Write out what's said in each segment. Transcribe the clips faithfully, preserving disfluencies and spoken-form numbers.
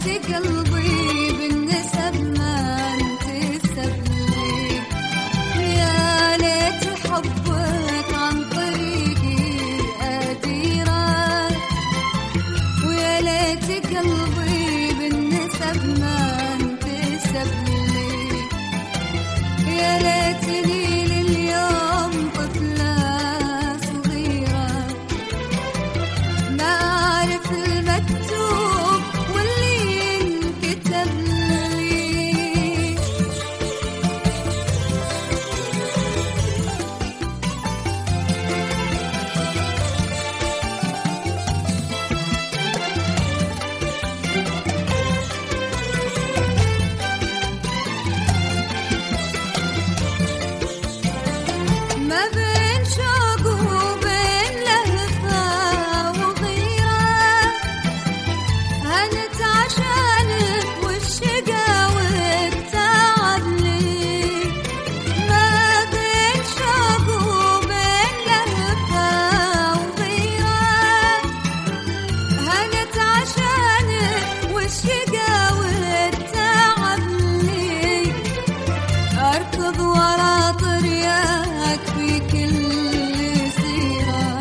قلبي بالنسب ما انتسب لي، يا ليت حبك عن طريقي أديره، ويا ليت قلبي بالنسب ما انتسب لي، يا ليتني لليوم طفلة صغيرة ما أعرف المكتوب واللي ينكتب لي. ما بين شوق وبين لهفة وغيرة هنت عشانك والشقاوة تعب لي، ما بين شوق وبين لهفة وغيرة هنت عشانك والشقاوة تعب لي، أركض ورا طريقك في كل سيرة،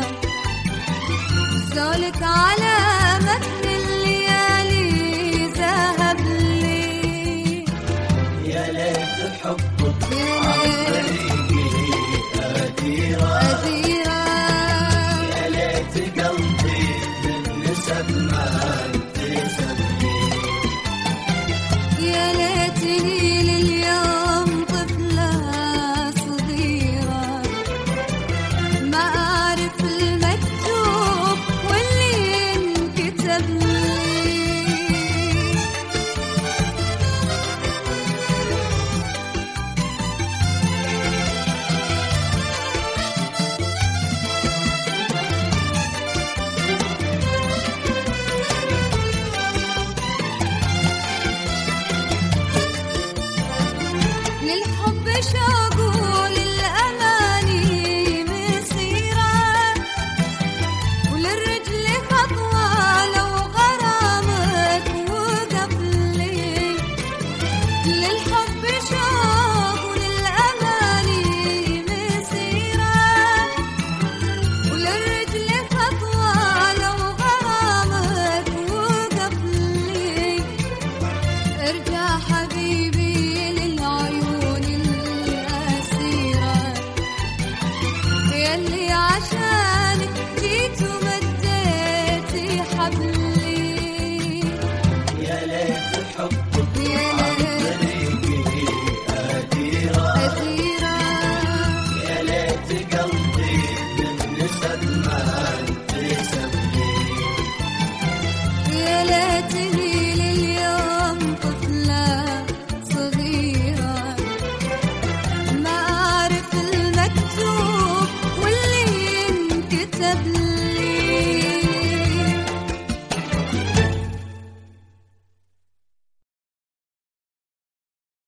زولك على متن الليالي ذهب لي، يا ليت حبك يا عن ليت طريقي أديره، أديرة، يا ليت قلبي بالنسب ما انتسب لي، يا ليتني